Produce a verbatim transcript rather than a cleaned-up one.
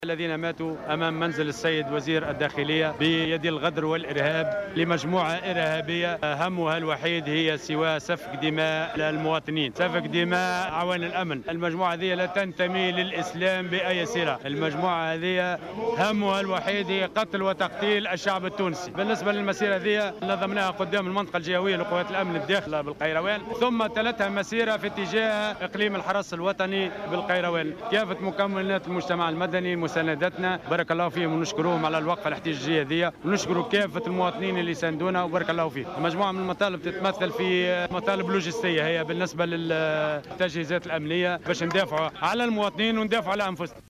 الذين ماتوا أمام منزل السيد وزير الداخلية بيد الغدر والإرهاب لمجموعة إرهابية همها الوحيد هي سوى سفك دماء المواطنين، سفك دماء عوان الأمن. المجموعة هذه لا تنتمي للإسلام بأي صلة. المجموعة هذه همها الوحيد هي قتل وتقتيل الشعب التونسي. بالنسبة للمسيرة هذه نظمناها قدام المنطقة الجهوية لقوات الأمن الداخلة بالقيروان، ثم تلتها مسيرة في اتجاه إقليم الحرس الوطني بالقيروان. كافة مكونات المجتمع المدني مساندتنا، بارك الله فيهم ونشكرهم على الوقفه الاحتجاجيه هذه، ونشكروا كافه المواطنين اللي ساندونا وبارك الله فيهم. مجموعه من المطالب تتمثل في مطالب لوجستيه، هي بالنسبه للتجهيزات الامنيه باش ندافعوا على المواطنين وندافعوا على انفسنا.